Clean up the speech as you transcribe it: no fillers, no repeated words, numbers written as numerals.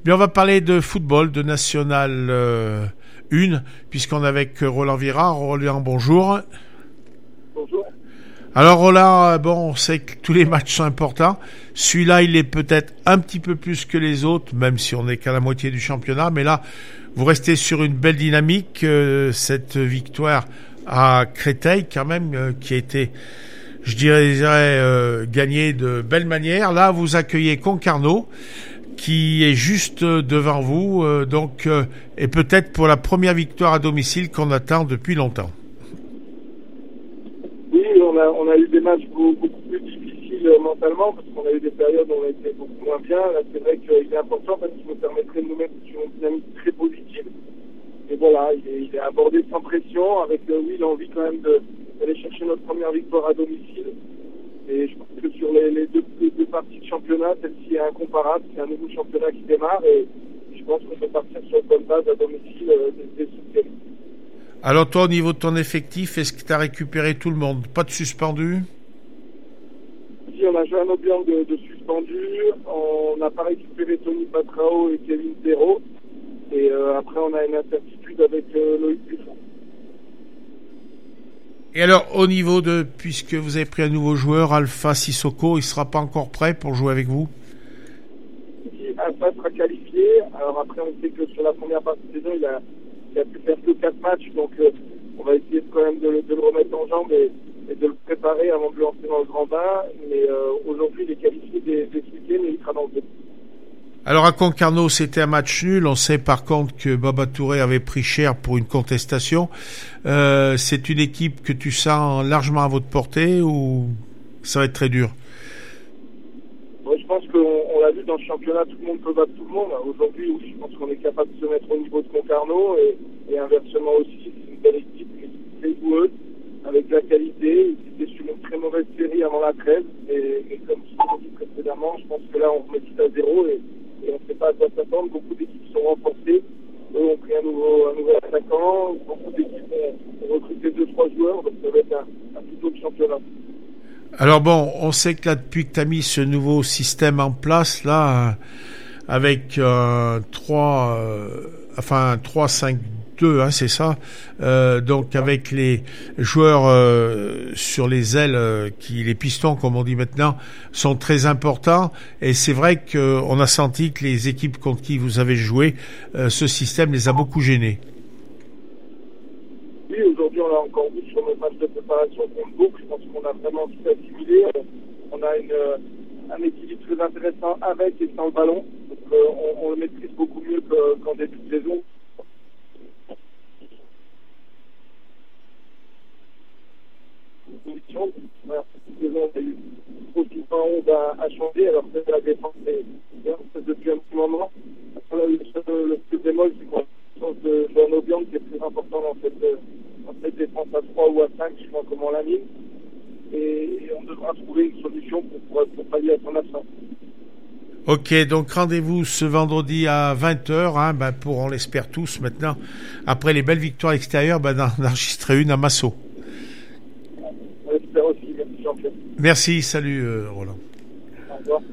Mais on va parler de football, de National 1, puisqu'on est avec Roland Virard. Roland, bonjour. Bonjour. Alors Roland, on sait que tous les matchs sont importants. Celui-là, il est peut-être un petit peu plus que les autres, même si on n'est qu'à la moitié du championnat. Mais là, vous restez sur une belle dynamique. Cette victoire à Créteil, quand même, qui a été, je dirais, gagnée de belle manière. Là, vous accueillez Concarneau, qui est juste devant vous, et peut-être pour la première victoire à domicile qu'on attend depuis longtemps. Oui, on a eu des matchs beaucoup plus difficiles mentalement, parce qu'on a eu des périodes où on était beaucoup moins bien. Là, c'est vrai qu'il est important parce qu'il nous permettrait de nous mettre sur une dynamique très positive. Et voilà, il est abordé sans pression, avec l'envie quand même d'aller chercher notre première victoire à domicile. Et je pense que sur les deux parties de championnat, celle-ci est incomparable. C'est un nouveau championnat qui démarre et je pense qu'on peut partir sur une bonne base à domicile dès ce week-end. Alors toi, au niveau de ton effectif, est-ce que tu as récupéré tout le monde? Pas de suspendu? Si, on a Johan Obiang de suspendu, on n'a pas récupéré Tony Patrao et Kevin Perrault. Et après, on a une incertitude avec Loïc Buffon. Et alors, au niveau puisque vous avez pris un nouveau joueur, Alpha Sissoko, il sera pas encore prêt pour jouer avec vous? Si Alpha sera qualifié, alors après, on sait que sur la première partie de saison, il a pu faire que 4 matchs, donc on va essayer quand même de le remettre en jambes et de le préparer avant de le lancer dans le grand bain. Mais aujourd'hui, il est qualifié dès ce week-end et il sera dans le groupe. Alors à Concarneau, c'était un match nul. On sait par contre que Baba Touré avait pris cher pour une contestation. C'est une équipe que tu sens largement à votre portée ou ça va être très dur? Je pense qu'on l'a vu dans le championnat, tout le monde peut battre tout le monde. Aujourd'hui, oui, je pense qu'on est capable de se mettre au niveau de Concarneau et inversement aussi. C'est une belle équipe, une équipe très joueuse, avec de la qualité. Ils étaient sur une très mauvaise série avant la trêve. Et comme je l'ai dit précédemment, je pense que là, on remet tout à zéro et on ne sait pas à quoi s'attendre. Beaucoup d'équipes sont renforcées. Eux ont pris un nouveau attaquant. Beaucoup d'équipes ont recruté 2-3 joueurs. Donc ça va être un plutôt de championnat. Alors on sait que là, depuis que tu as mis ce nouveau système en place, là, avec 3-5-2, hein, c'est ça. Donc avec les joueurs sur les ailes, les pistons, comme on dit maintenant, sont très importants. Et c'est vrai qu'on a senti que les équipes contre qui vous avez joué, ce système les a beaucoup gênés. Oui, aujourd'hui, on l'a encore vu sur nos matchs de préparation contre Bourg. Je pense qu'on a vraiment tout assimilé. On a un équilibre très intéressant avec et sans le ballon. Donc, on le maîtrise beaucoup mieux qu'en début de saison. Cette saison, on a eu aussi pas honte à changer. Alors, c'est la défense, c'est depuis un petit moment. Le seul bémol, c'est qu'on a la chance de Johan Obiang qui est très important dans cette défense à 3 ou à 5, je crois, comme on l'a mis. Et on devra trouver une solution pour pallier à son absence. Ok, donc rendez-vous ce vendredi à 20h, pour, on l'espère tous maintenant, après les belles victoires extérieures, d'enregistrer une à Massot. On l'espère aussi, merci Jean-Pierre. Merci, salut Roland. Au revoir.